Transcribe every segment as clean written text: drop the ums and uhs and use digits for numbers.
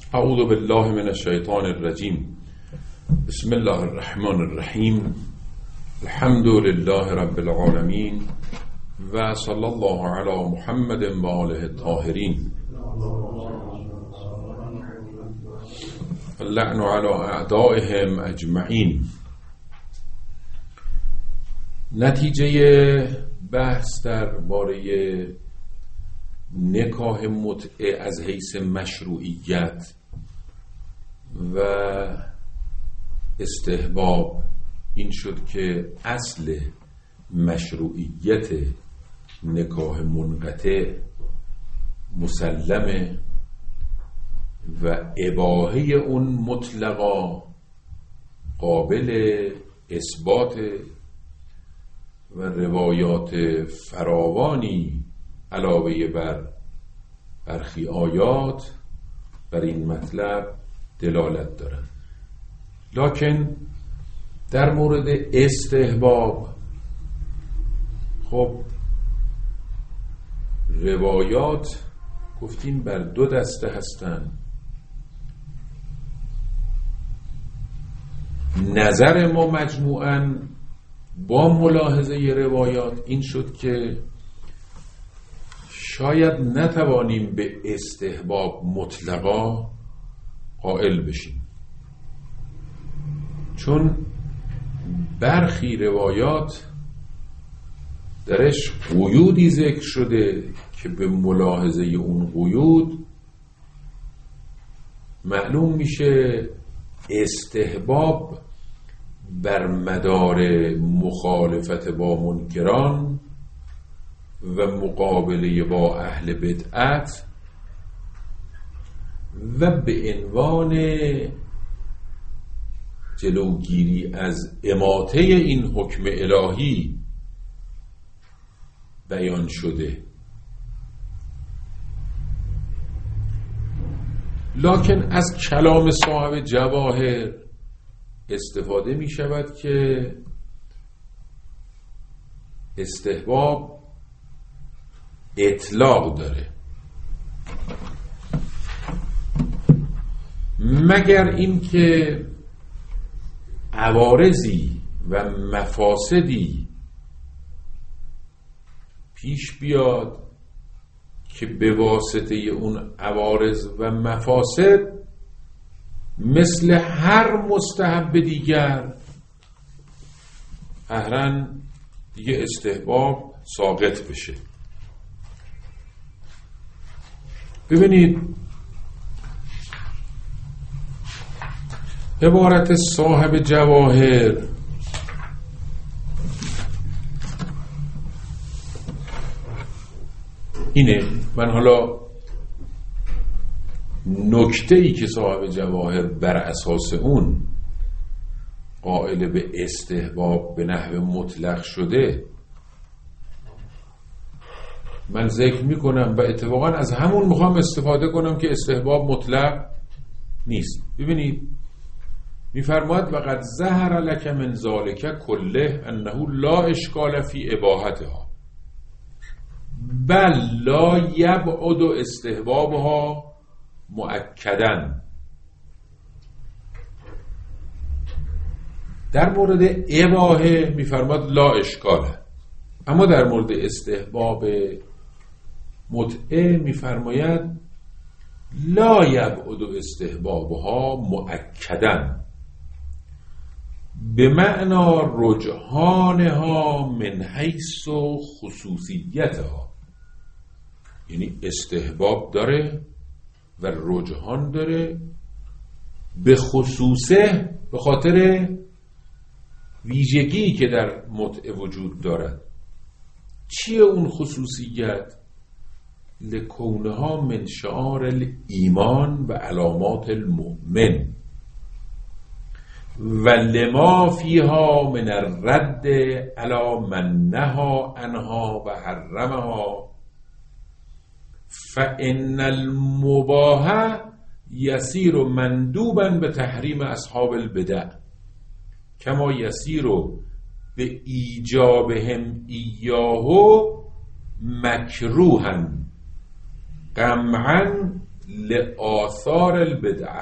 اعوذ بالله من الشیطان الرجیم. بسم الله الرحمن الرحیم. الحمد لله رب العالمین و صلی الله علی محمد و آله الطاهرین. اللعن علی اعدائهم اجمعین. نتیجه بحث درباره نکاح متعه از حیث مشروعیت و استحباب این شد که اصل مشروعیت نکاح منقطع مسلمه و اباحه اون مطلقا قابل اثبات و روایات فراوانی علاوه بر برخی آیات بر این مطلب دلالت دارند. لکن در مورد استحباب خب روایات گفتیم بر دو دسته هستند. نظر ما مجموعاً با ملاحظه روایات این شد که شاید نتوانیم به استحباب مطلقا قائل بشیم، چون برخی روایات درش قیودی ذکر شده که به ملاحظه اون قیود معلوم میشه استحباب بر مدار مخالفت با منکران و مقابله با اهل بدعت و به عنوان جلوگیری از اماطه این حکم الهی بیان شده. لکن از کلام صاحب جواهر استفاده می شود که استحباب اطلاق داره، مگر اینکه عوارضی و مفاسدی پیش بیاد که به واسطه اون عوارض و مفاسد مثل هر مستحب دیگر قهراً دیگه استحباب ساقط بشه. ببینید عبارت صاحب جواهر اینه. من حالا نکته‌ای که صاحب جواهر بر اساس اون قائل به استحباب به نحو مطلق شده من ذکر میکنم و اتفاقا از همون میخوام استفاده کنم که استحباب مطلق نیست. ببینید میفرماید وقد ظهر لک من ذلک کله انه لا اشکال فی اباحتها بل لا یبعد استحبابها مؤکداً. در مورد اباحه میفرماید لا اشکاله، اما در مورد استحباب متعه میفرماید لا یبعد استحبابها مؤکداً به معنا رجحانها من حیث خصوصیتها. یعنی استحباب داره و رجحان داره به خصوصه به خاطر ویژگی که در متعه وجود دارد. چیه اون خصوصیت؟ لکونها من شعار الایمان و علامات المؤمن و لما فیها من الرد علی من نهی عنها و حرمها فان المباح یسیر مندوبا به تحریم اصحاب البدع کما یسیر به ایجابهم ایاه مکروها قمعا لآثار البدعه.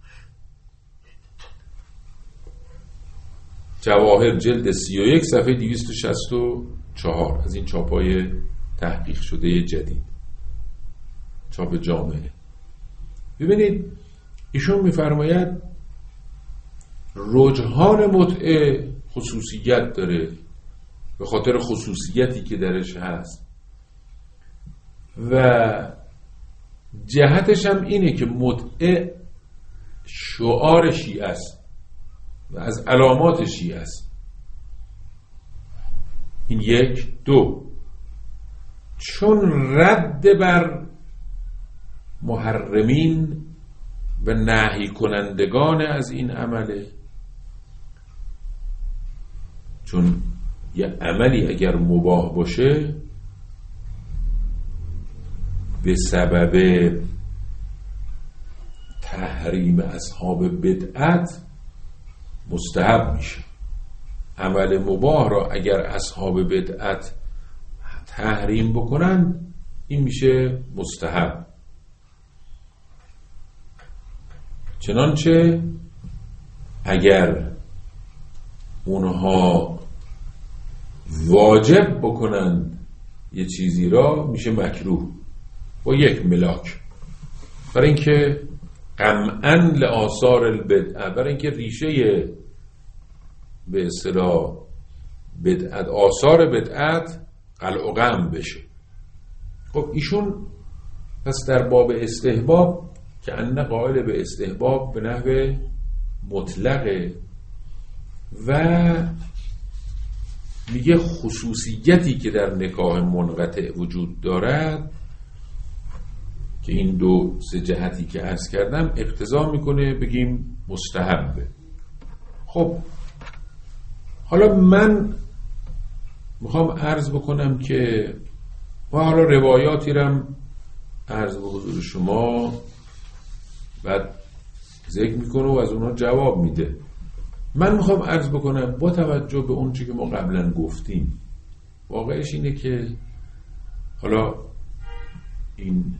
جواهر جلد 31 صفحه 264 از این چاپای تحقیق شده جدید، چاپ جامعه. ببینید ایشون میفرماید رجحان متعه خصوصیت داره به خاطر خصوصیتی که درش هست و جهتش هم اینه که متعه شعار شیعه است و از علامات شیعه است. این یک. دو، چون رد بر محرمین و نهی کنندگان از این عمله، چون یه عملی اگر مباح باشه به سبب تحریم اصحاب بدعت مستحب میشه. عمل مباح را اگر اصحاب بدعت تحریم بکنن این میشه مستحب. چنانچه اگر اونها واجب بکنن یه چیزی را میشه مکروه با یک ملاک، برای اینکه قمعاً لآثار البدعه، برای اینکه ریشه به اصطلاح بدعت، آثار بدعت قلع و قم بشه. خب ایشون پس در باب استحباب که انه قائل به استحباب به نحو مطلقه و میگه خصوصیتی که در نکاح منقطع وجود دارد که این دو سه جهتی که عرض کردم اقتضا میکنه بگیم مستحبه. خب حالا من میخوام عرض بکنم که و حالا روایاتی رم عرض به حضور شما بعد ذکر میکنه و از اونها جواب میده. من میخوام عرض بکنم با توجه به اون چی که ما قبلا گفتیم، واقعش اینه که حالا این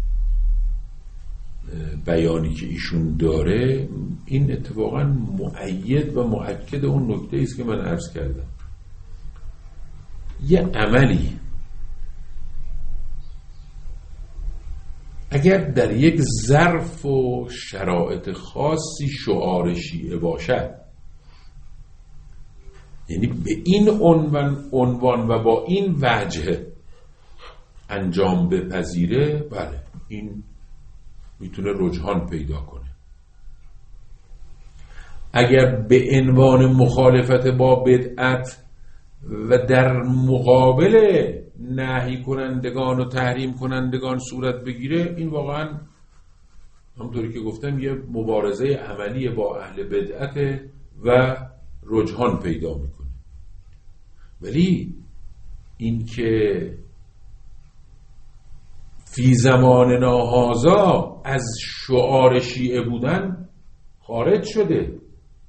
بیانی که ایشون داره این اتفاقا مؤید و مؤکد اون نکته است که من عرض کردم. یه عملی اگر در یک ظرف و شرایط خاصی شعار شیعه باشد، یعنی به این عنوان و با این وجه انجام بپذیره، بله این میتونه رجحان پیدا کنه. اگر به عنوان مخالفت با بدعت و در مقابل نهی کنندگان و تحریم کنندگان صورت بگیره، این واقعا همونطوری که گفتم یه مبارزه عملی با اهل بدعت و رجحان پیدا میکنه. ولی این که فی زماننا هذا از شعار شیعه بودن خارج شده،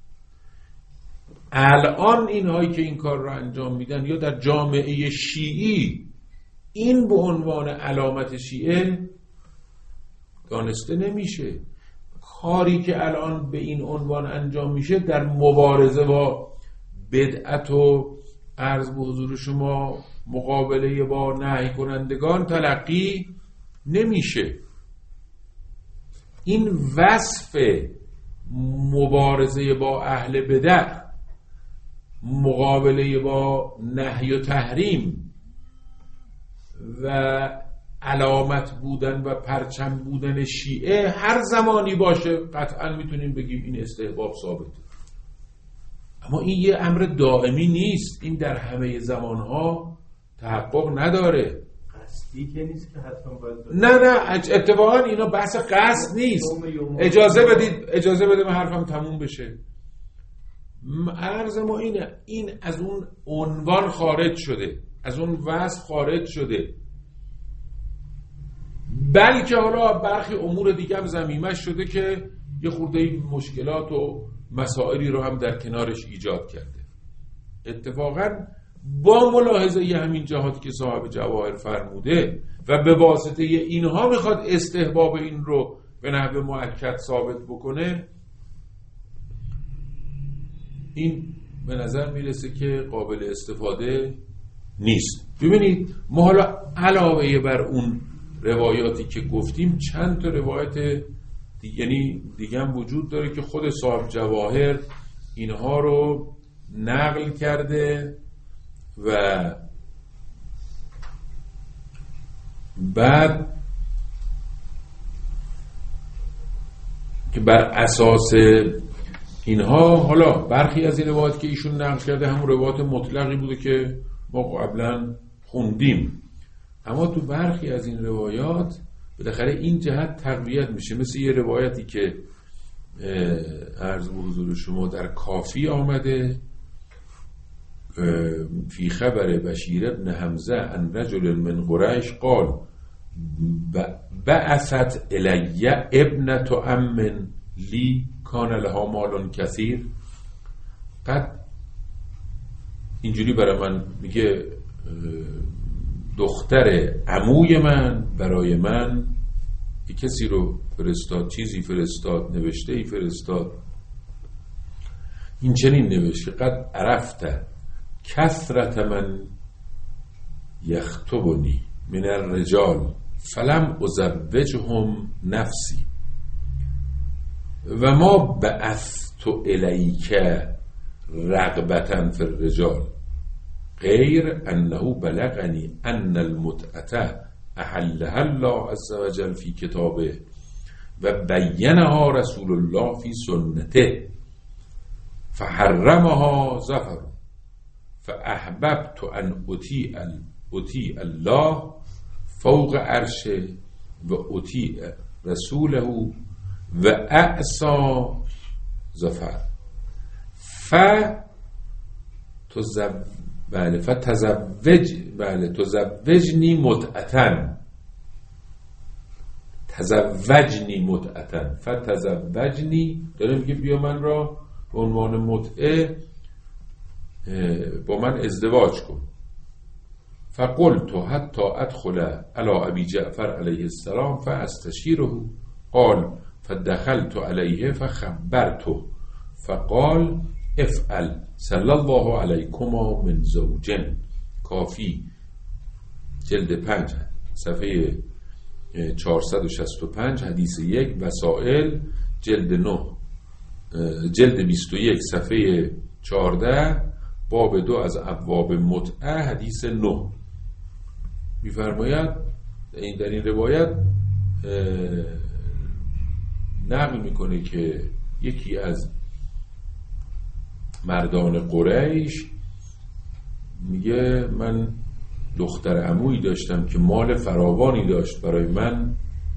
الان اینهایی که این کار را انجام میدن یا در جامعه شیعی این به عنوان علامت شیعه دانسته نمیشه. کاری که الان به این عنوان انجام میشه در مبارزه با بدعت و عرض به حضور شما مقابله با نهی کنندگان تلقی نمیشه. این وصف مبارزه با اهل بدع، مقابله با نهی و تحریم و علامت بودن و پرچم بودن شیعه هر زمانی باشه قطعا میتونیم بگیم این استحباب ثابته. اما این یه امر دائمی نیست، این در همه زمانها تحقق نداره. قصدی که نیست که حتما باید نه اتفاقا اینا بحث قصد نیست. اجازه بده من حرفم تموم بشه. عرض ما اینه، این از اون عنوان خارج شده، از اون وصف خارج شده، بلکه حالا برخی امور دیگه هم ضمیمش شده که یه خورده مشکلات و مسائلی رو هم در کنارش ایجاد کرده. اتفاقا با ملاحظه همین جهاتی که صاحب جواهر فرموده و به واسطه اینها میخواد استحباب این رو به نحو مؤکد ثابت بکنه، این به نظر میرسه که قابل استفاده نیست. ببینید ما حالا علاوه بر اون روایاتی که گفتیم چند تا روایت دیگه هم وجود داره که خود صاحب جواهر اینها رو نقل کرده و بعد که بر اساس اینها حالا برخی از این روایات که ایشون نقل کرده همون روایات مطلقی بوده که ما قبلا خوندیم، اما تو برخی از این روایات بالاخره این جهت تقویت میشه، مثل یه روایتی که عرض به حضور شما در کافی آمده فی خبر بشیر ابن حمزه ان رجل من قریش قال بعثت الی ابنة عم لی کان لها مال کثیر. قد اینجوری برای من میگه دختر عموی من برای من یک کسی رو فرستاد، چیزی فرستاد، نوشته ای فرستاد، این چنین نوشته قد عرفت کثرت من یخطبنی من الرجال فلم ازوجهم نفسی و ما بعثت الیک رغبتا فی الرجال غیر انه بلغنی ان المتعه احلها الله عز وجل فی کتابه و بینها رسول الله فی سنته فحرمها ظفر فاحببت ان اطیع الله فوق عرشه و اطیع رسوله و اعصا ظفر تزوجنی متعتن فتزوجنی داره میگه بیا من را به عنوان متعه با من ازدواج کن. فقلت حتی ادخل علی ابی جعفر علیه السلام فاستشیره قال فدخلت علیه فخبرته فقال افعل صلی الله علیکما من زوجن. کافی جلد 5 صفحه 465 حدیث 1 وسائل جلد 9 جلد 21 صفحه 14 باب 2 از ابواب متعه حدیث 9 می‌فرماید در این روایت نقل میکنه که یکی از مردان قریش میگه من دختر عمویی داشتم که مال فراوانی داشت برای من،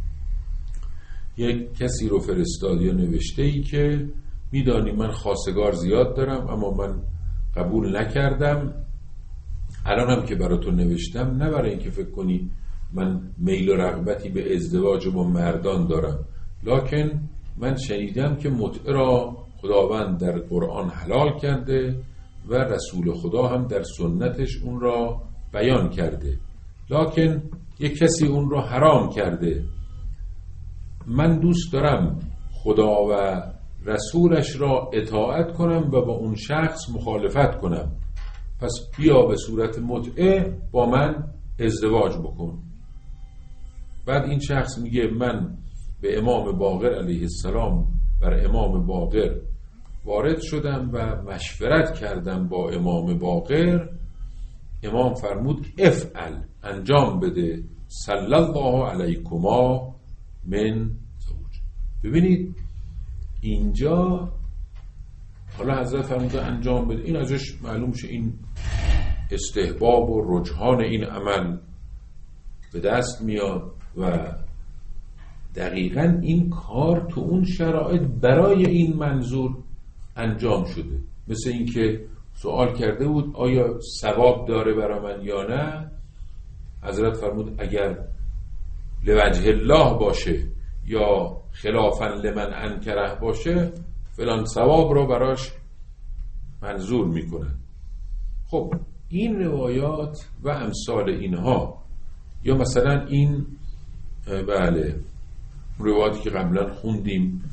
یک کسی رو فرستاد یا نوشته ای که میدانی من خواستگار زیاد دارم اما من قبول نکردم، الانم که براتون نوشتم نه برای اینکه فکر کنی من میل و رغبتی به ازدواج با مردان دارم، لکن من شنیدم که متعه را خداوند در قرآن حلال کرده و رسول خدا هم در سنتش اون را بیان کرده، لکن یک کسی اون را حرام کرده. من دوست دارم خدا و رسولش را اطاعت کنم و با اون شخص مخالفت کنم، پس بیا به صورت متعه با من ازدواج بکن. بعد این شخص میگه من به امام باقر علیه السلام بر امام باقر وارد شدم و مشورت کردم با امام باقر، امام فرمود افعل انجام بده صلی الله علیکما من زوج. ببینید اینجا حالا حضرت فرموده انجام بده، این ازش معلوم شه این استحباب و رجحان این عمل به دست میاد و دقیقاً این کار تو اون شرایط برای این منظور انجام شده. مثل این که سوال کرده بود آیا ثواب داره برای من یا نه، حضرت فرمود اگر لوجه الله باشه یا خلافاً لمن انکره باشه فلان ثواب رو براش منظور میکنن. خب این روایات و امثال اینها، یا مثلا این بله روایاتی که قبلا خوندیم،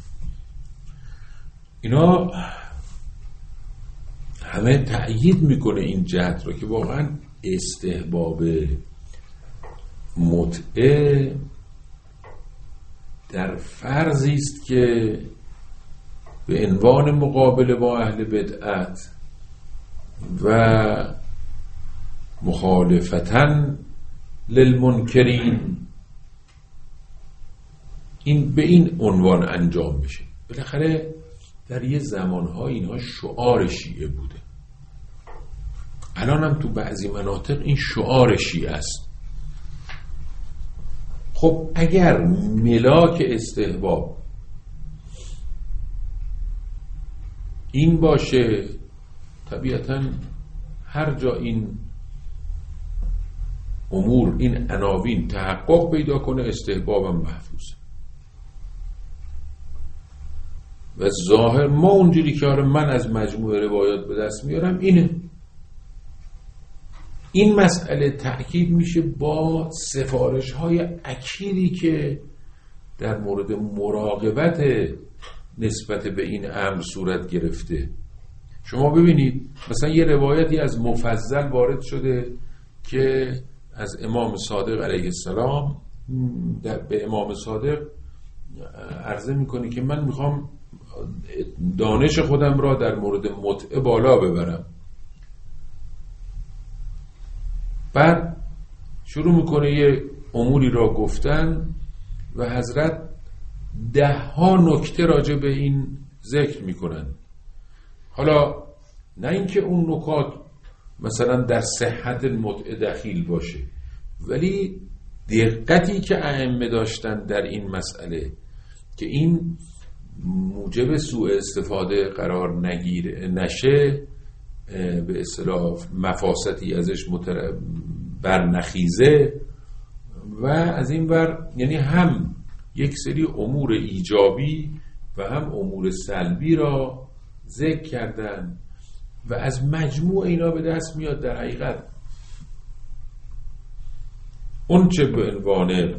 اینا همه تأیید میکنه این جهت رو که واقعا استحباب متعه در فرضی است که به عنوان مقابله با اهل بدعت و مخالفتاً للمنکرین این به این عنوان انجام بشه. بالاخره در یه زمانها اینها شعار شیعه بوده، الان هم تو بعضی مناطق این شعار شیعه است. خب اگر ملاک استحباب این باشه، طبیعتاً هر جا این امور، این عناوین تحقق پیدا کنه استحبابم محفوظه. و ظاهر ما اونجوری که من از مجموع روایات به دست میارم اینه. این مسئله تأکید میشه با سفارش های اکیدی که در مورد مراقبت نسبت به این امر صورت گرفته. شما ببینید مثلا یه روایتی از مفضل وارد شده که از امام صادق علیه السلام به امام صادق عرضه میکنه که من میخوام دانش خودم را در مورد متعه بالا ببرم. بعد شروع میکنه یه اموری را گفتن و حضرت 10 نکته راجع به این ذکر میکنن. حالا نه اینکه اون نکات مثلا در صحت متعه دخیل باشه، ولی دقتی که ائمه داشتن در این مسئله که این موجب سوء استفاده قرار نشه، به اصطلاح مفاسدی ازش برنخیزه، و از این ور یعنی هم یک سری امور ایجابی و هم امور سلبی را ذکر کردن و از مجموع اینا به دست میاد در حقیقت اون چه به عنوان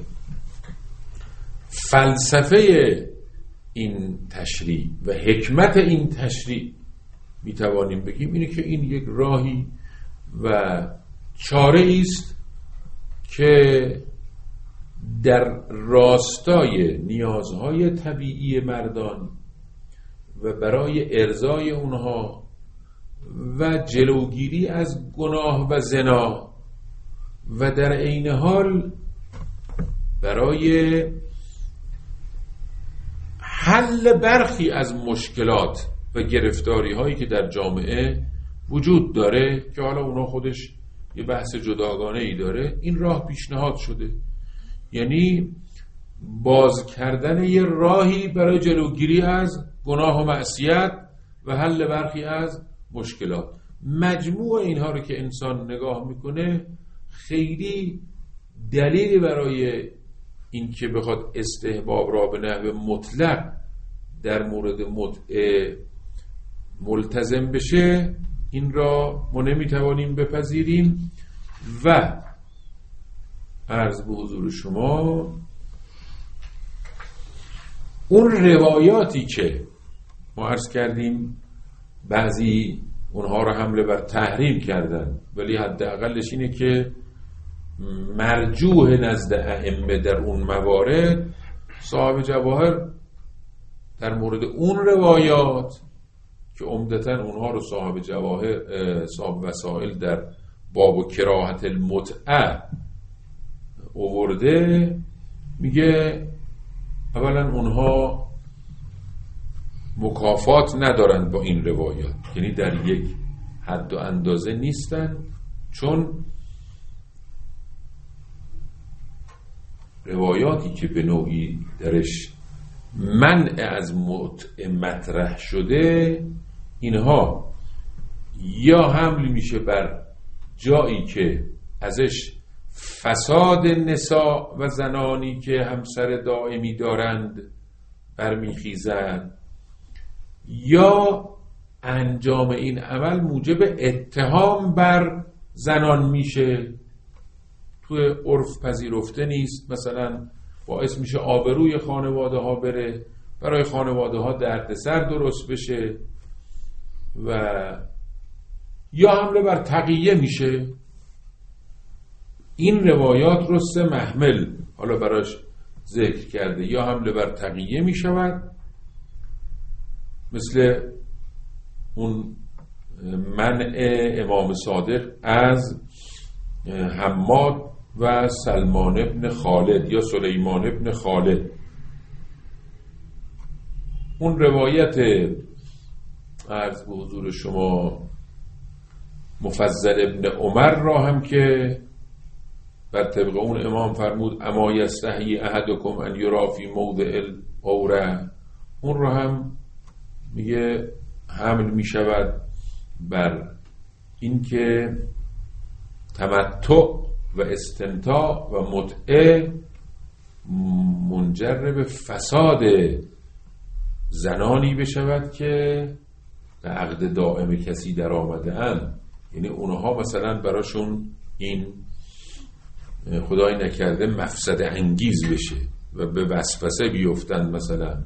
فلسفه این تشریع و حکمت این تشریع میتوانیم بگیم اینه که این یک راهی و چاره است که در راستای نیازهای طبیعی مردان و برای ارضای اونها و جلوگیری از گناه و زنا و در عین حال برای حل برخی از مشکلات و گرفتاری هایی که در جامعه وجود داره که حالا اونا خودش یه بحث جداگانه ای داره، این راه پیشنهاد شده. یعنی باز کردن یه راهی برای جلوگیری از گناه و معصیت و حل برخی از مشکلات. مجموع اینها رو که انسان نگاه میکنه خیلی دلیلی برای این که بخواد استحباب را به نحو مطلق در مورد متعه ملتزم بشه این را ما نمیتوانیم بپذیریم. و عرض به حضور شما اون روایاتی که ما عرض کردیم بعضی اونها رو حمله بر تحریم کردن، ولی حداقلش اینه که مرجوح نزد ائمه در اون موارد صاحب جواهر در مورد اون روایات که عمدتاً اونها رو صاحب جواهر صاحب وسائل در باب و کراهت المتعه آورده، میگه اولا اونها مکافات ندارند با این روایات، یعنی در یک حد و اندازه نیستن، چون روایاتی که به نوعی درش منع از متعه مطرح شده اینها یا حمل میشه بر جایی که ازش فساد نساء و زنانی که همسر دائمی دارند برمیخیزند، یا انجام این عمل موجب اتهام بر زنان میشه، توی عرف پذیرفته نیست، مثلا باعث میشه آبروی خانواده ها بره، برای خانواده ها دردسر درست بشه، و یا حمله بر تقیه میشه. این روایات رو 3 محمل حالا براش ذکر کرده. یا حمله بر تقیه میشود، مثل اون منع امام صادق از حماد و سلمان ابن خالد یا سلیمان ابن خالد. اون روایت عرض به حضور شما مفضل ابن عمر را هم که بر طبق اون امام فرمود اما یستحیی احدکم ان یرا فی موضع العوره، اون را هم میگه حمل میشود بر اینکه تمتع و استمتاع و متعه منجر به فساد زنانی بشود که به عقد دائم کسی در آمده اند. یعنی اونها مثلا براشون این خدای نکرده مفسد انگیز بشه و به وسوسه بیفتن مثلا،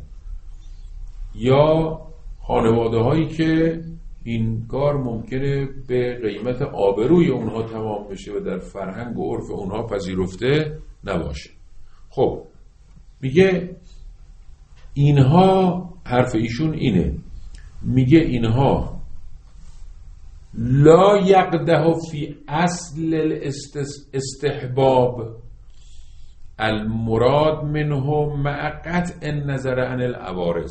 یا خانواده هایی که این کار ممکنه به قیمت آبروی اونها تمام بشه و در فرهنگ و عرف اونها پذیرفته نباشه. خب میگه اینها، حرف ایشون اینه، میگه اینها لا یقده فی اصل الاستحباب المراد منه مع قطع النظر عن العوارض.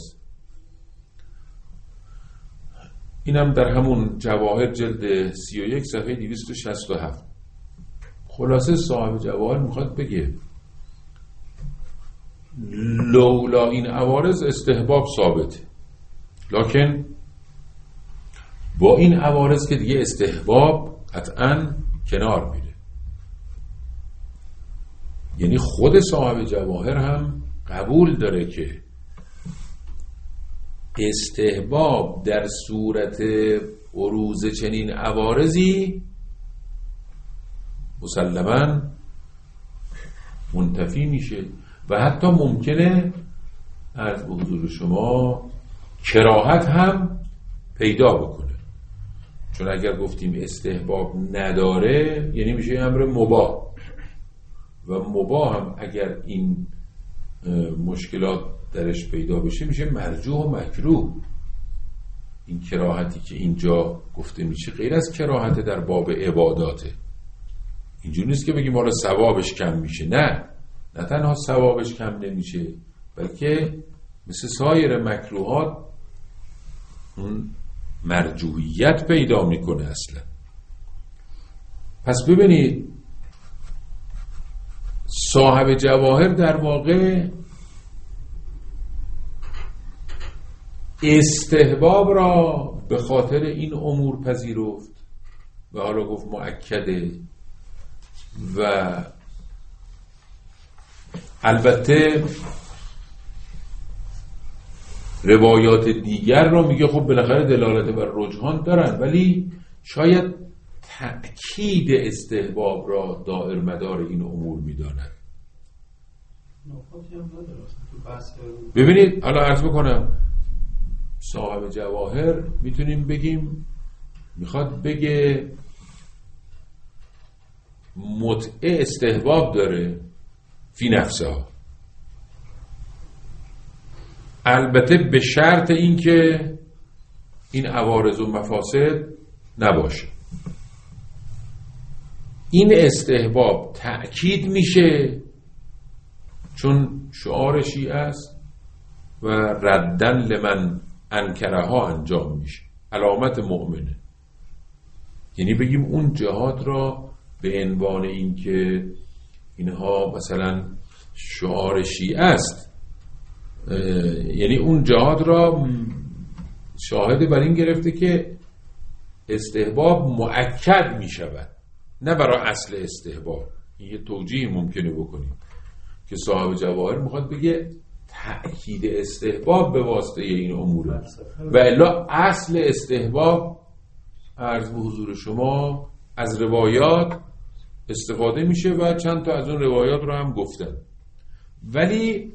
اینم در همون جواهر جلد 31 صفحه 267. خلاصه صاحب جواهر میخواد بگه لولا این عوارض استحباب ثابته، لکن با این عوارض که دیگه استحباب قطعاً کنار میره. یعنی خود صاحب جواهر هم قبول داره که استحباب در صورت بروز چنین عوارضی مسلماً منتفی میشه و حتی ممکنه عرض به حضور شما کراهت هم پیدا بکنه. چون اگر گفتیم استحباب نداره یعنی میشه امر مباح، و مباح هم اگر این مشکلات درش پیدا بشه میشه مرجوح و مکروه. این کراهتی که اینجا گفته میشه غیر از کراهت در باب عباداته. اینجوری نیست که بگیم حالا ثوابش کم میشه، نه تنها ثوابش کم نمیشه بلکه مثل سایر مکروهات اون مرجوحیت پیدا میکنه اصلا. پس ببینید صاحب جواهر در واقع استحباب را به خاطر این امور پذیرفت و حالا گفت مؤکده، و البته روایات دیگر رو میگه خب بالاخره دلالت بر رجحان دارن، ولی شاید تأکید استحباب را دائر مدار این امور میدانن. ببینید حالا عرض بکنم صاحب جواهر میتونیم بگیم میخواد بگه متعه استحباب داره فی نفسه ها، البته به شرط اینکه این عوارض و مفاسد نباشه. این استحباب تأکید میشه چون شعار شیعه است و ردن لمن انکرها انجام میشه، علامت مؤمنه. یعنی بگیم اون جهاد را به عنوان این که اینها مثلا شعار شیعه است، یعنی اون جهاد را شاهد بر این گرفته که استحباب مؤکد می شود، نه برای اصل استحباب. این یه توجیه ممکنه بکنیم که صاحب جواهر میخواد بگه تأکید استحباب به واسطه این اموره، و الا اصل استحباب عرض به حضور شما از روایات استفاده میشه و چند تا از اون روایات رو هم گفتن. ولی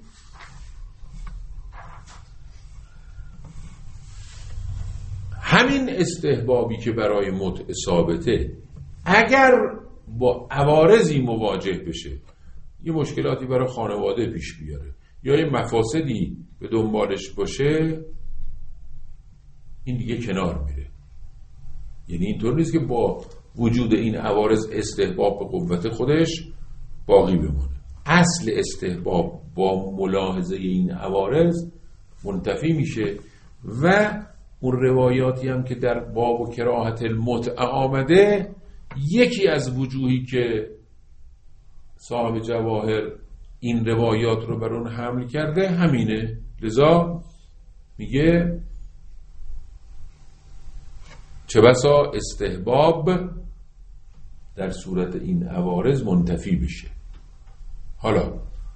همین استحبابی که برای متع ثابته اگر با عوارضی مواجه بشه، یه مشکلاتی برای خانواده پیش بیاره یا یه مفاسدی به دنبالش باشه، این دیگه کنار میره. یعنی اینطور نیست که با وجود این عوارض استحباب به قوت خودش باقی بمونه. اصل استحباب با ملاحظه این عوارض منتفی میشه و اون روایاتی هم که در باب کراهت المتع آمده، یکی از وجوهی که صاحب جواهر این روایات رو بر اون حمل کرده همینه. لذا میگه چه بسا استحباب در صورت این عوارض منتفی بشه. حالا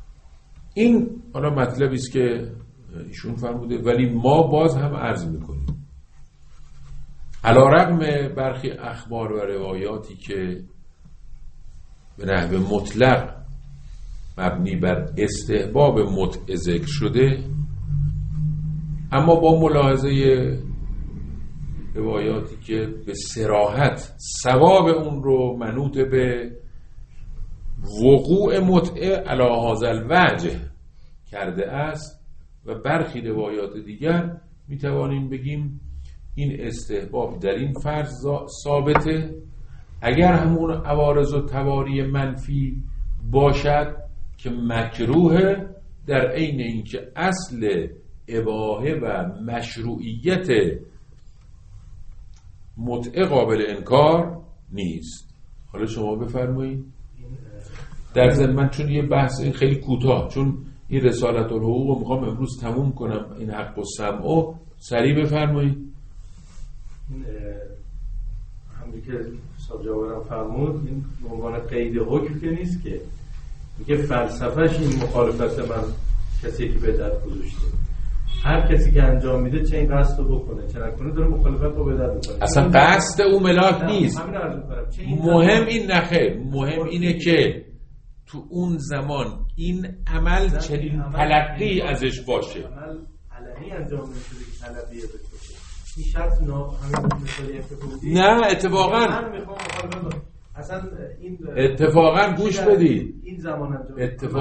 مطلبی است که ایشون فرموده، ولی ما باز هم عرض میکنیم علی‌رغم برخی اخبار و روایاتی که به نحو مطلق مبنی بر استحباب متع ذکر شده، اما با ملاحظه روایاتی که به صراحت ثواب اون رو منوط به وقوع متع علی هذا الوجه کرده است و برخی روایات دیگر میتوانیم بگیم این استحباب در این فرض ثابته، اگر همون عوارض و تواری منفی باشد که مکروه، در عین اینکه اصل اباحه و مشروعیت متع قابل انکار نیست. حالا شما بفرمایید. در ضمن من چون یه بحث خیلی کوتاه، چون این رسالت الحقوق رو میخوام امروز تموم کنم، این حق و سمع، سریع بفرمایید. همونی که صاحب جواهرم فرمود، این به عنوان قید حکم که نیست، که میگه فلسفهش این مخالفت من کسی که بدعت گذاشته، هر کسی که انجام میده چه این قصد رو بکنه چه نکنه داره مخالفت با بدعت میکنه. اصلا قصد او ملاک نیست. مهم این نخیر، مهم اینه که تو اون زمان این عمل چنین تلقی ازش باشه. عمل علنی انجام نشده که طلبیه بشه. این شرط همین مثالی که گفتید. نه اتفاقا اصلا این اتفاقا گوش بدید. این زمان انجام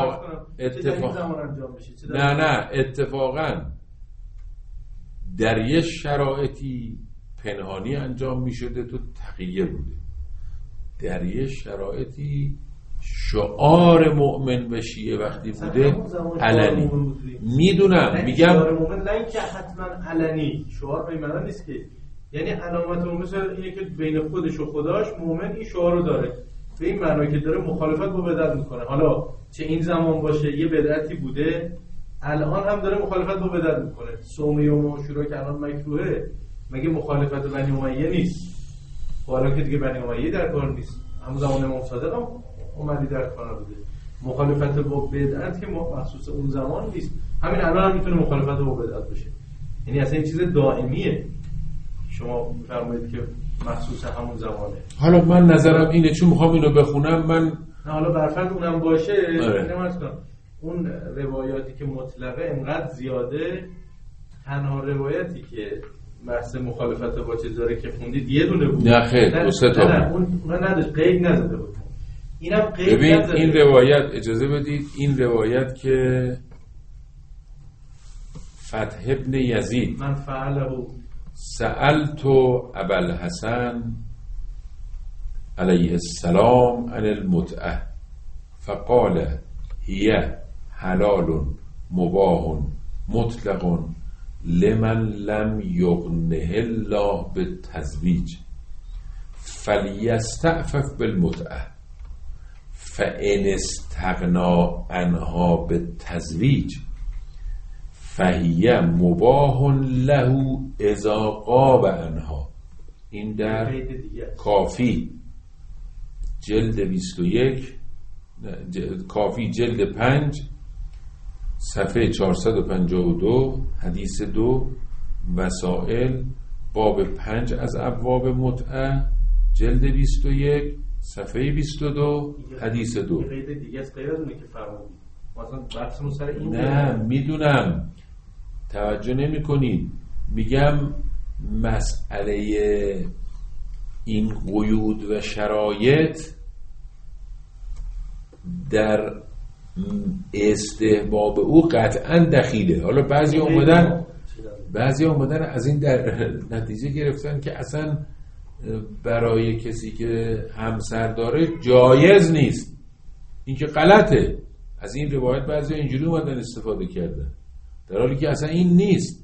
بشه. نه اتفاقا در یه شرایطی پنهانی انجام می شده تو تقیه بوده، در یه شرایطی شعار مؤمن و شیعه وقتی بوده علنی. میدونم میگم شعار مؤمن نه اینکه حتما علنی، شعار به معنی نیست که یعنی علامت اون مثلا اینه که بین خودش و خداش مؤمن این شعار رو داره، به این معنی که داره مخالفت با بدعت میکنه. حالا چه این زمان باشه یه بدعتی بوده، الان هم داره مخالفت با بدعت میکنه. صوم یوم عاشورا که الان مکروهه، مگه مخالفت بنی امیه نیست؟ حالا که دیگه بنی امیه در کار نیست، همون زمان امام صادق هم اومدی در کار بوده. مخالفت با بدعت که مخصوص اون زمان نیست، همین الان هم میتونه مخالفت با بدعت باشه. یعنی اصلا این چیز دائمیه. شما میفرمایید که مخصوص همون زمانه. حالا من نظرم اینه، چون میخوام اینو بخونم من نه، حالا برفرض اونم باشه نماز کنم. اون روایاتی که مطلقه انقدر زیاده، تنها روایتی که بحث مخالفت با چیز داره که خوندید یه دونه بود. نه خیر، دو سه تا نه اون نداشت، قید نزده بود. اینم قید ببین نزده. این روایت، اجازه بدید، این روایت که فتح ابن یزید من فعله سألت ابوالحسن علیه السلام عن المتعه فقال هی حلال مباح مطلق لمن لم یغنه الله بالتزویج فلیستعفف بالمتعه فان استغنا عنها بالتزویج فهی مباح له اذا غاب عنها. این در کافی جلد 21 کافی جلد 5 صفحه 452 حدیث 2 وسائل باب 5 از ابواب متعه جلد 21 صفحه 22 حدیث 2. قید دیگه از غیر از اونه که فرمودید مثلا بحثمون سر این نه میدونم توجه نمی کنید. میگم مسئله این قیود و شرایط در استحباب او قطعا دخیله. حالا بعضی اومدن از این در نتیجه گرفتن که اصلا برای کسی که همسر داره جایز نیست، این که غلطه. از این روایت بعضی اینجوری اومدن استفاده کردن در حالی که اصلا این نیست.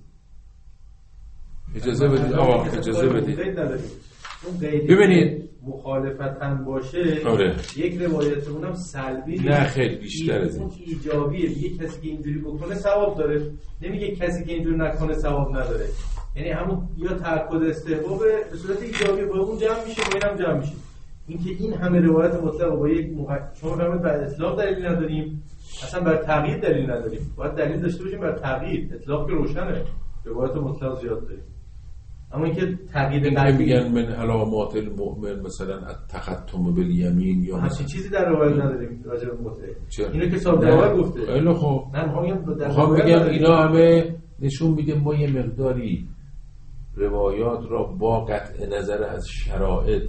اجازه بدید آقا، اجازه بدید ببینید مخالفتن باشه. آره. یک روایت اونم سلبی نه خیلی بیشتر از این ایجابیه. میگه کسی که اینجوری بکنه ثواب داره، نمیگه کسی که اینجوری نکنه ثواب نداره. یعنی همون یا تأکد استحباب به صورت ایجابی با اون جمع میشه با اینم جمع میشه. اینکه این همه روایت مطلق با یک شما فهمید بر اطلاق دلیل نداریم، اصلا بر تغییر دلیل نداریم. باید دلیل داشته باشیم بر تغییر. اطلاق که روشنه، روایت مطلق زیاد داریم. اما اینکه تغییر قلبی میگن من علامات المؤمن مثلا التختم بالیمین یا همچین چیزی در روایت نداریم راجع به مطلق. اینو که صاحب روایت گفته. خیلی خوب. من میگم اینا همه نشون میده ما یه مقداری روایات را با قطع نظر از شرایط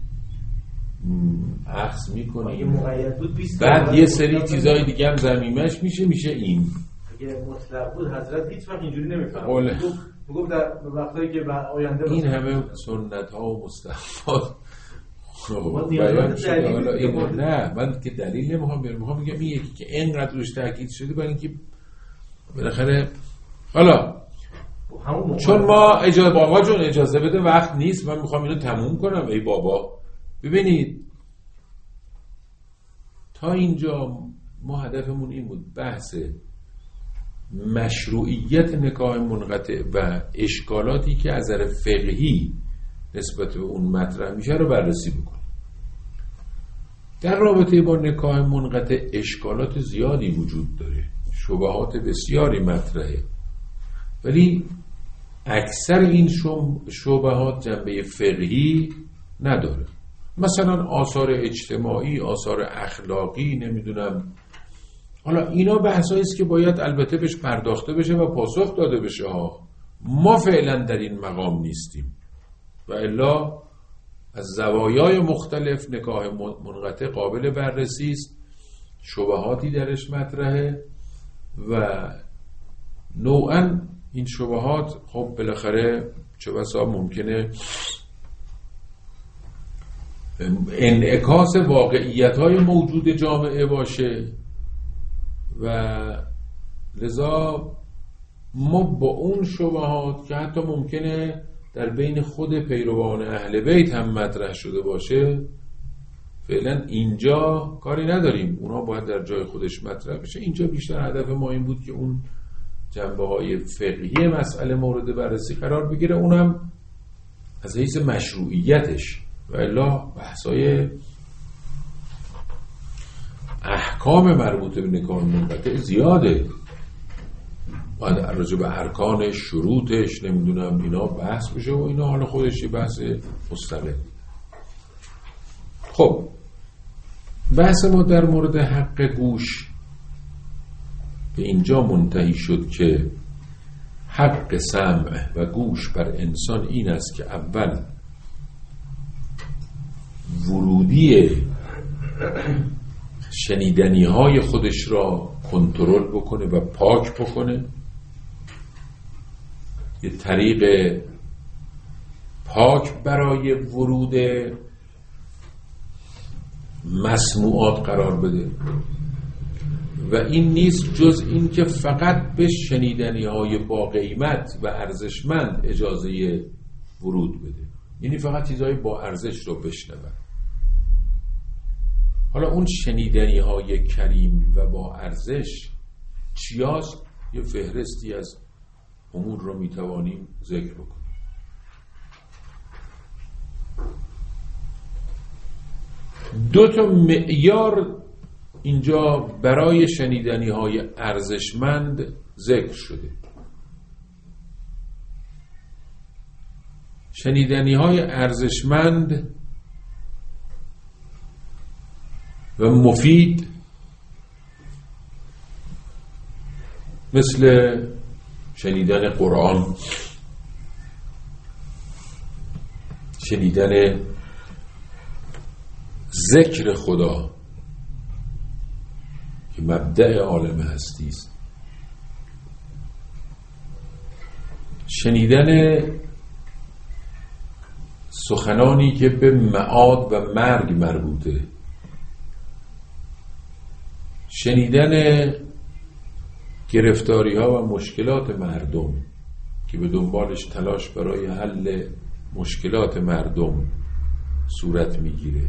اخذ میکنیم. بعد یه سری چیزای دیگه هم ضمیمش میشه این. اگه مطلق بود حضرت هیچ وقت اینجوری نمیفهمه. میگم در وقتایی که آینده این همه سنت ها و مستحبات بیان شده. حالا این نه من که دلیل نمیخوام بیارم، میخوام بگم این یکی که اینقدر روش تاکید شده برای اینکه بالاخره حالا چون ما بابا جون اجازه بده وقت نیست، من میخوام اینو تموم کنم. ای بابا ببینید تا اینجا ما هدفمون این بود بحث مشروعیت نکاح منقطع و اشکالاتی که از نظر فقهی نسبت به اون مطرح میشه رو بررسی بکنیم. در رابطه با نکاح منقطع اشکالات زیادی وجود داره، شبهات بسیاری مطرحه، ولی اکثر این شبهات جنبه فقهی نداره. مثلا آثار اجتماعی، آثار اخلاقی، نمیدونم. حالا اینا بحثایی است که باید البته بهش پرداخته بشه و پاسخ داده بشه ها. ما فعلا در این مقام نیستیم و الا از زوایای مختلف نکاح منقطع قابل بررسی است، شبهاتی درش مطرحه و نوعاً این شبهات خب بالاخره چه بسا ممکنه انعکاس واقعیت‌های موجود جامعه باشه و لذا ما با اون شبهات که حتی ممکنه در بین خود پیروان اهل بیت هم مطرح شده باشه فعلا اینجا کاری نداریم، اونا باید در جای خودش مطرح بشه. اینجا بیشتر هدف ما این بود که اون جنبه‌های فقهی مسئله مورد بررسی قرار بگیره، اونم از حیث مشروعیتش، و الا بحثای احکام مربوط به نکاح منقطع زیاده، باید راجع به ارکانش، شروطش، نمیدونم اینا بحث بشه و اینا حالا خودش یه بحث مستقل. خب بحث ما در مورد حق گوش به اینجا منتهی شد که حق سمع و گوش بر انسان این است که اول ورودی شنیدنی های خودش را کنترل بکنه و پاک بکنه، یه طریق پاک برای ورود مسموعات قرار بده و این نیست جز این که فقط به شنیدنی های با قیمت و ارزشمند اجازه ورود بده، یعنی فقط چیزهای با ارزش رو بشنوه. حالا اون شنیدنی های کریم و با ارزش چیاست؟ یه فهرستی از امور رو میتوانیم ذکر بکنیم. دو تا معیار اینجا برای شنیدنی های ارزشمند ذکر شده. شنیدنی های ارزشمند و مفید مثل شنیدن قرآن، شنیدن ذکر خدا که مبدأ عالم هستی است، شنیدن سخنانی که به معاد و مرگ مربوطه، شنیدن گرفتاری ها و مشکلات مردم که به دنبالش تلاش برای حل مشکلات مردم صورت میگیره،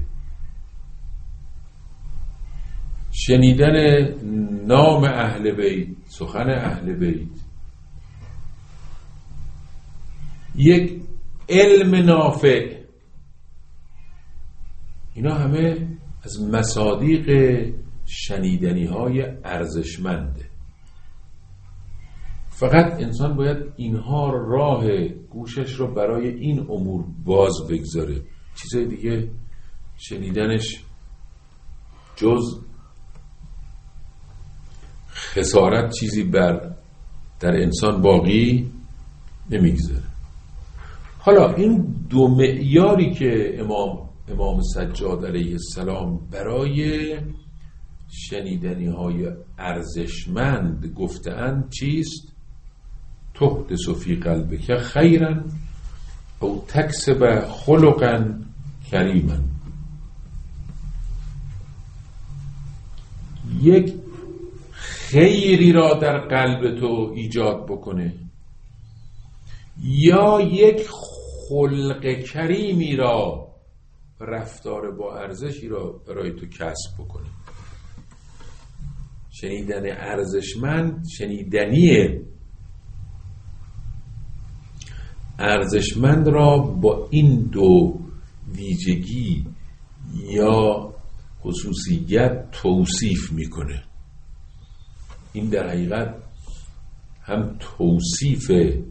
شنیدن نام اهل بیت، سخن اهل بیت، یک علم نافع، اینا همه از مصادیق شنیدنی های ارزشمنده. فقط انسان باید اینها راه گوشش رو برای این امور باز بگذاره. چیزای دیگه شنیدنش جز خسارت چیزی در انسان باقی نمیگذاره. حالا این دو معیاری که امام سجاد علیه السلام برای شنیدنی های ارزشمند گفته‌اند چیست؟ تحدث فی قلبک خیرا او تکسب خلقا کریما. یک خیری را در قلب تو ایجاد بکنه یا یک خلق کریمی را، رفتار با ارزشی را برای تو کسب بکنه. شنیدن ارزشمند، شنیدنی ارزشمند را با این دو ویژگی یا خصوصیت توصیف میکنه. این در حقیقت هم توصیف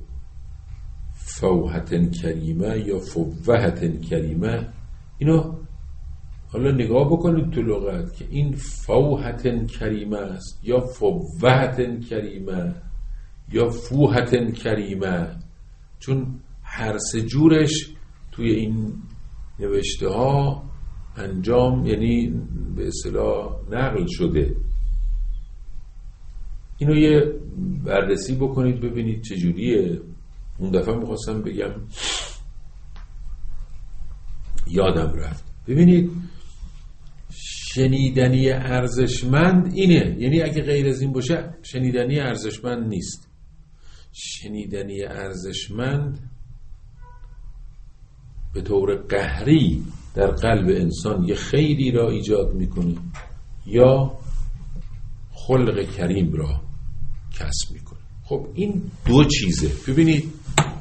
فوحة کریمه یا فوحة کریمه. اینو حالا نگاه بکنید تو لغت که این فوحة کریمه است یا فوحة کریمه یا فوحة کریمه، چون هر سه جورش توی این نوشته ها انجام، یعنی به اصطلاح نقل شده. اینو یه بررسی بکنید ببینید چجوریه. اون دفعه میخواستم بگم یادم رفت. ببینید شنیدنی ارزشمند اینه، یعنی اگه غیر از این باشه شنیدنی ارزشمند نیست. شنیدنی ارزشمند به طور قهری در قلب انسان یه خیری را ایجاد میکنه یا خلق کریم را کسب میکنه. خب این دو چیزه. ببینید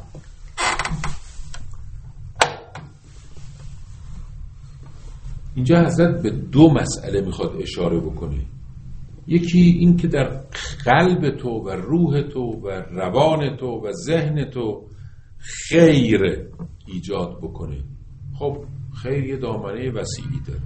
اینجا حضرت به دو مسئله میخواد اشاره بکنه. یکی این که در قلب تو و روح تو و روان تو و ذهن تو خیر ایجاد بکنه. خب خیر یه دامنه وسیعی داره.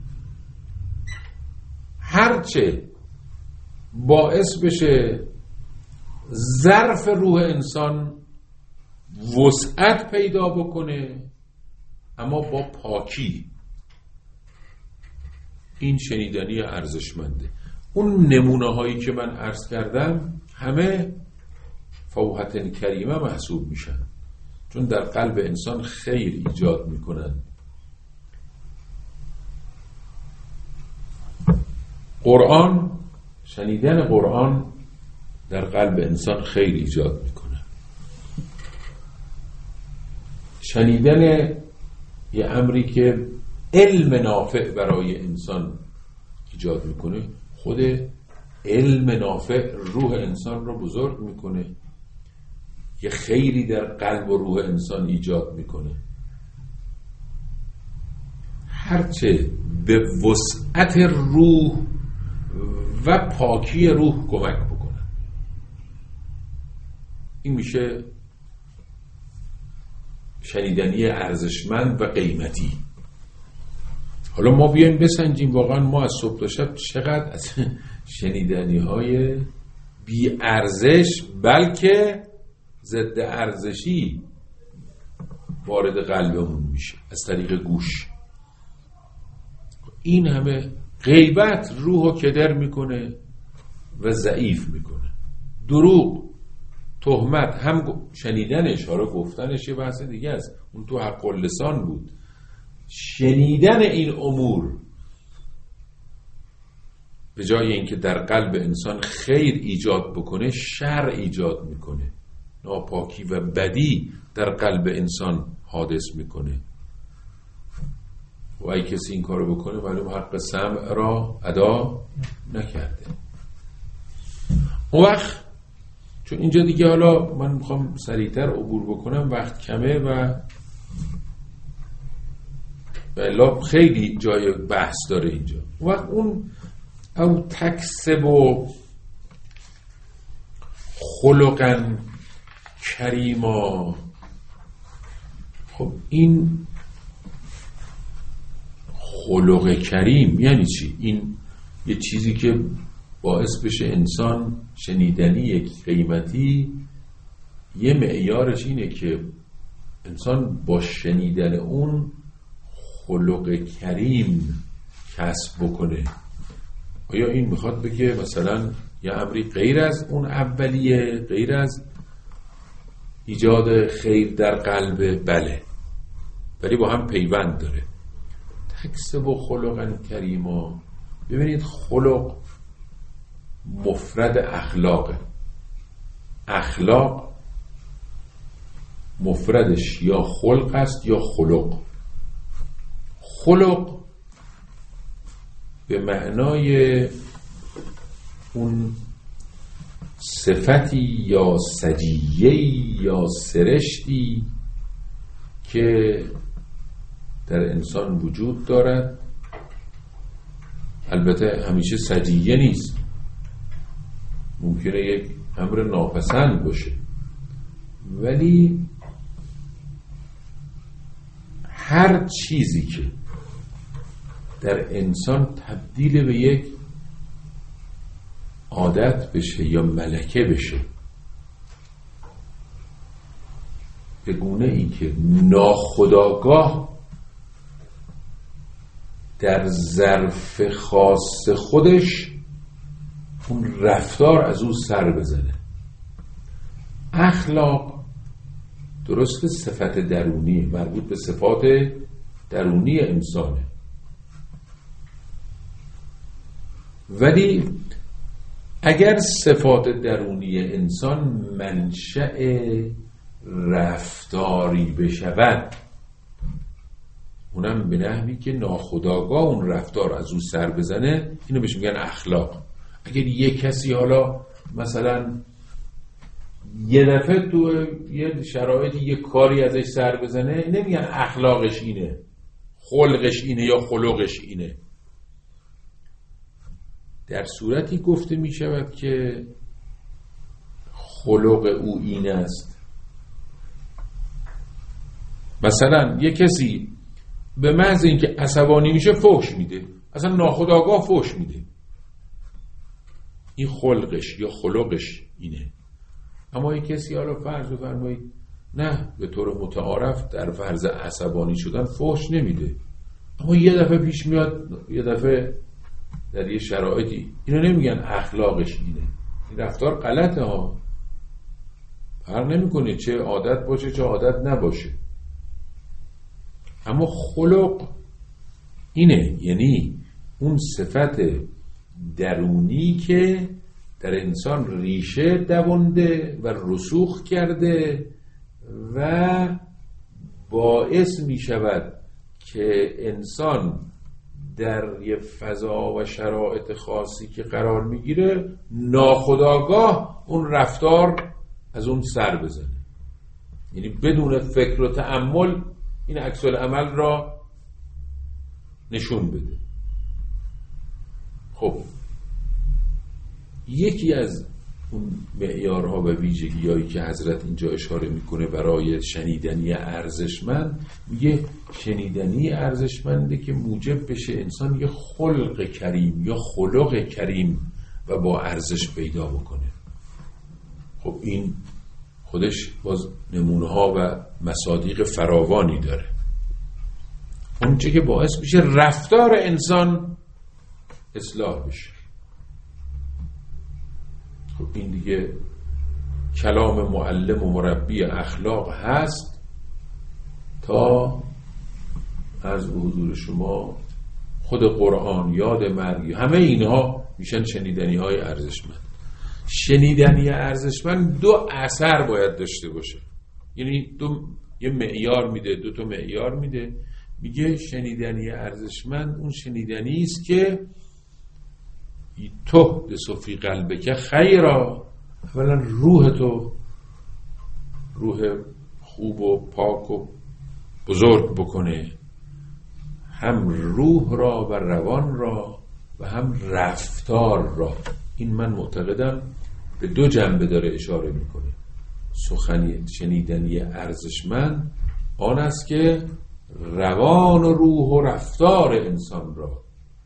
هرچه باعث بشه ظرف روح انسان وسعت پیدا بکنه اما با پاکی، این شنیدنی ارزشمنده. اون نمونه هایی که من عرض کردم همه فوحة کریمه محسوب میشن، چون در قلب انسان خیر ایجاد میکنن. قرآن، شنیدن قرآن در قلب انسان خیر ایجاد میکنه. شنیدن یه امری که علم نافع برای انسان ایجاد میکنه، خود علم نافع روح انسان رو بزرگ میکنه، یه خیری در قلب و روح انسان ایجاد میکنه. هرچه به وسعت روح و پاکی روح کمک بکنه، این میشه شنیدنی ارزشمند و قیمتی. حالا ما بیایم بسنجیم واقعا ما از صبح تا شب چقدر از شنیدنی های بی ارزش بلکه ضد ارزشی وارد قلبمون میشه از طریق گوش. این همه غیبت روحو کدر میکنه و ضعیف میکنه. دروغ، تهمت، هم شنیدنش، حالا گفتنش یه بحث دیگه است، اون تو حق اللسان بود. شنیدن این امور به جای اینکه در قلب انسان خیر ایجاد بکنه شر ایجاد میکنه، ناپاکی و بدی در قلب انسان حادث میکنه. و اگه کسی این کارو بکنه معلوم حق سمع را ادا نکرده. اون وقت چون اینجا دیگه حالا من میخوام سریعتر عبور بکنم، وقت کمه و الا خیلی جای بحث داره اینجا. اون وقت اون او تکسب و خلقا کریما، خب این خلق کریم یعنی چی؟ این یه چیزی که باعث بشه انسان شنیدنی یک قیمتی، یه معیارش اینه که انسان با شنیدن اون خلق کریم کسب بکنه. آیا این میخواد بگه مثلا یه امری غیر از اون اولیه، غیر از ایجاد خیر در قلب؟ بله، ولی با هم پیوند داره. تکسب و خلقا کریما، ببینید خلق مفرد اخلاقه. اخلاق مفردش یا خلق است یا خلق. خلق به معنای اون صفتی یا سجیه‌ای یا سرشتی که در انسان وجود دارد. البته همیشه سجیه نیست، ممکنه یک امر ناپسند باشه، ولی هر چیزی که در انسان تبدیل به یک عادت بشه یا ملکه بشه، به گونه ای که ناخودآگاه در ظرف خاص خودش اون رفتار از او سر بزنه. اخلاق درست صفت درونی، مربوط به صفات درونی انسانه، ولی اگر صفات درونی انسان منشأ رفتاری بشود، اونم به نحوی که ناخودآگاه اون رفتار از او سر بزنه، اینو بهش میگن اخلاق. اگر یک کسی حالا مثلا یه دفعه تو یه شرایطی یه کاری ازش سر بزنه، نمیگن اخلاقش اینه، خلقش اینه یا خلقش اینه. در صورتی گفته می شود که خلق او این است. مثلا یه کسی به محض اینکه عصبانی میشه فحش میده، اصلا ناخودآگاه فحش میده، این خلقش یا خلقش اینه. اما یه کسی حالا فرض بفرمایید نه، به طور متعارف در فرض عصبانی شدن فحش نمیده، اما یه دفعه پیش میاد، یه دفعه در یه شرایطی، اینو نمیگن اخلاقش اینه. این رفتار غلطه ها، فرق نمیکنه چه عادت باشه چه عادت نباشه. اما خلق اینه، یعنی اون صفت درونی که در انسان ریشه دوانده و رسوخ کرده و باعث می شود که انسان در یه فضا و شرایط خاصی که قرار میگیره ناخودآگاه اون رفتار از اون سر بزنه، یعنی بدون فکر و تأمل این عکس العمل را نشون بده. خب یکی از اون معیارها و ویژگی‌هایی که حضرت اینجا اشاره میکنه برای شنیدنی ارزشمند، میگه شنیدنی ارزشمنده که موجب بشه انسان یه خلق کریم یا خلق کریم و با ارزش پیدا بکنه. خب این خودش باز نمونه‌ها و مصادیق فراوانی داره. اون چه که باعث میشه رفتار انسان اصلاح بشه. خب این دیگه کلام معلم و مربی اخلاق هست تا از حضور شما خود قرآن، یاد مرگی، همه اینها میشن شنیدنی های ارزشمند. شنیدنی ارزشمند دو اثر باید داشته باشه، یعنی یه معیار میده، دو تا معیار میده. میگه شنیدنی ارزشمند اون شنیدنی است که تحدث فی قلبک خیرا، اولا روح تو روح خوب و پاک و بزرگ بکنه، هم روح را و روان را و هم رفتار را. این من معتقدم به دو جنبه داره اشاره میکنه. سخنی شنیدنی ارزشمند آن است که روان و روح و رفتار انسان را،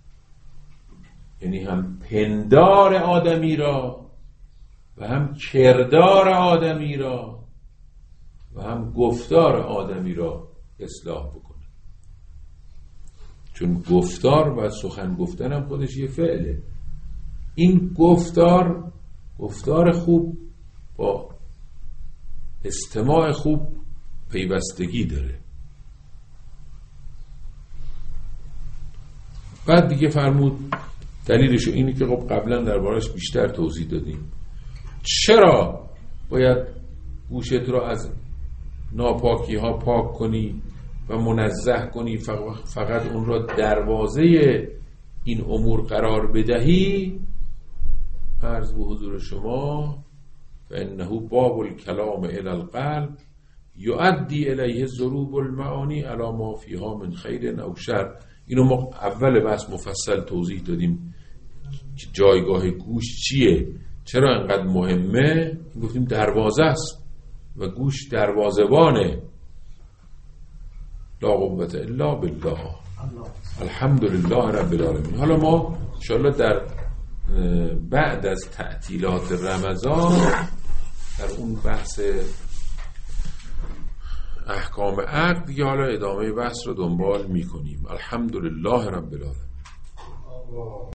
یعنی هم پندار آدمی را و هم کردار آدمی را و هم گفتار آدمی را اصلاح بکنه. چون گفتار و سخن گفتن هم خودش یه فعله. این گفتار خوب با استماع خوب پیوستگی داره. بعد دیگه فرمود دلیلشو اینه که خب قبلا دربارش بیشتر توضیح دادیم. چرا باید گوشت رو از ناپاکی ها پاک کنی و منزه کنی، فقط اون را دروازه این امور قرار بدهی؟ عرض به حضور شما فانه باب الکلام الی القلب یؤدی الیه ضروب المعانی علی ما فیها من خیر او شر. اینو ما اول بحث مفصل توضیح دادیم که جایگاه گوش چیه، چرا انقدر مهمه. گفتیم دروازه است و گوش دروازه‌بانه. لا قوة الا بالله. الحمدلله رب العالمین. حالا ما انشاءالله در بعد از تعطیلات رمضان در اون بحث احکام عقد دیگه حالا ادامه بحث رو دنبال میکنیم. الحمدلله رب العالمین.